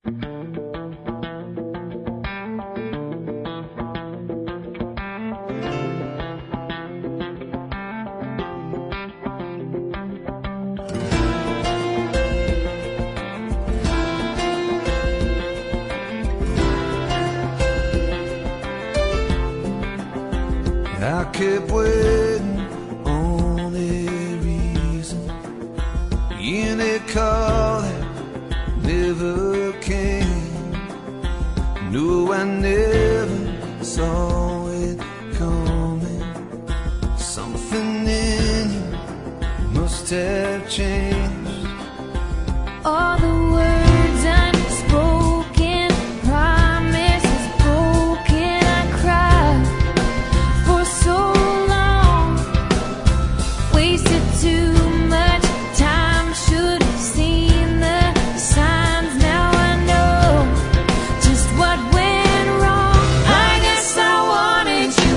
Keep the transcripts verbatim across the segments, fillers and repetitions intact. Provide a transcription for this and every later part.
I kept waiting on a reason in a call that never came. No, I never saw it coming. Something in you must have changed. All the words unspoken, promises broken, I cried for so long, wasted too much time, should have seen the signs. Now I know just what went wrong. I guess I wanted you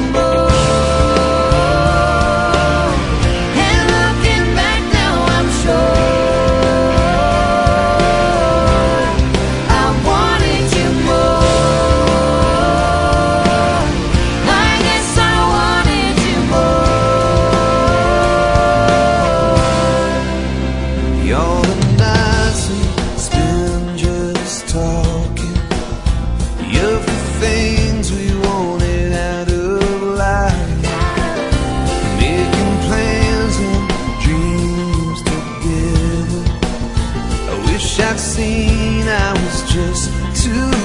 more, and looking back now I'm sure I wanted you more. I guess I wanted you more. All the nights we spend just talking of the things we wanted out of life, making plans and dreams together. I wish I'd seen I was just too